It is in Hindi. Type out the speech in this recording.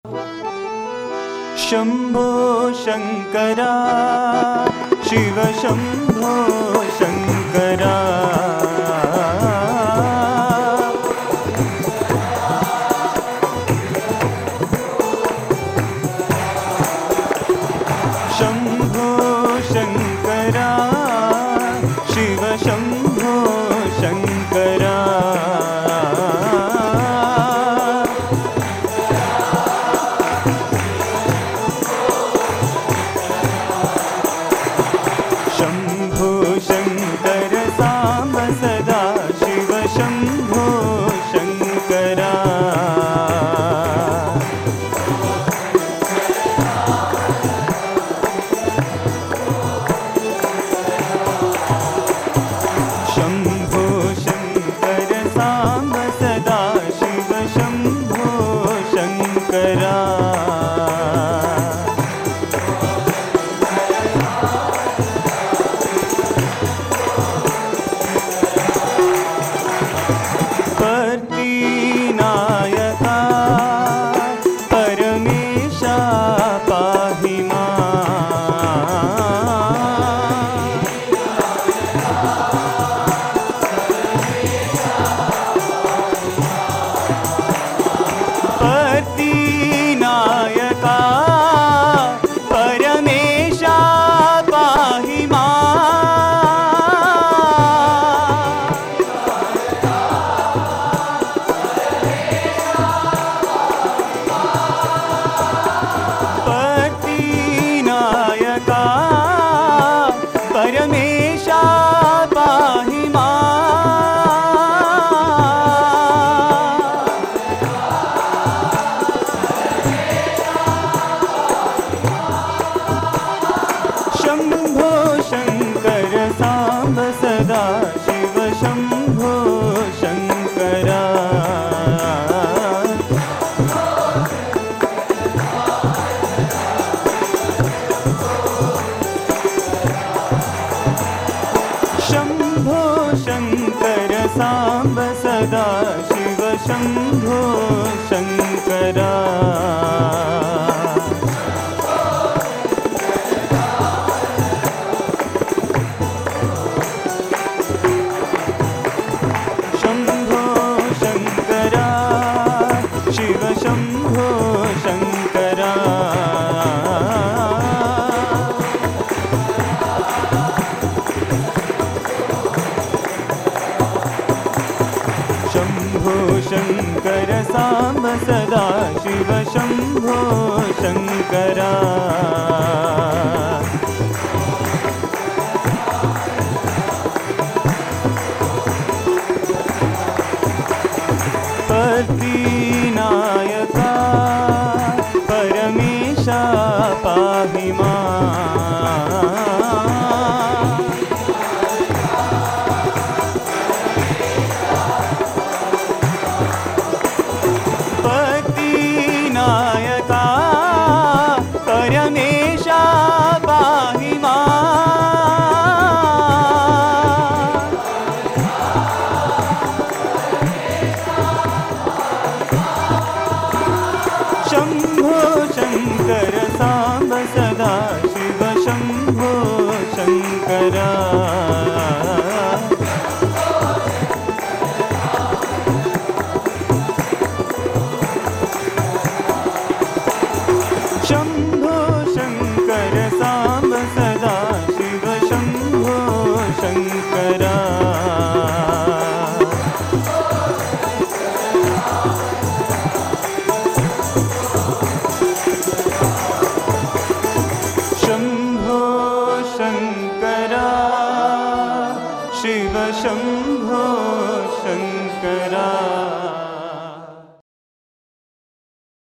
शंभो शंकरा शिव शंभो शंकरा। शंभो शंकरा शिव शंभो शंकरा। शंभो शंकर सांब सदा शिव शंभो शंकरा। शंभो शंकर सांब सदा शिव शंभो शंकरा। नायका परमेशा पाहि नायका परमेशा पाहि परमेशा पाहि शंभो शंकर सांब सदा शिव शंभो शंकरा। शंभो शंकर सांब सदा शिव शंभो शंकरा। शंभो शंकरा शिव शंभो शंकरा। शंभो शंकर सांब सदा शिव शंभो शंकरा। नायका परमेशा पाहि नायका परमेशा पाहि शंभो शंकर सांब सदा शिव शंभो शंकरा। शंभो शंकर सांब सदा शिव शंभो शंकरा। शंभो शंकरा शिव शंभो शंकरा।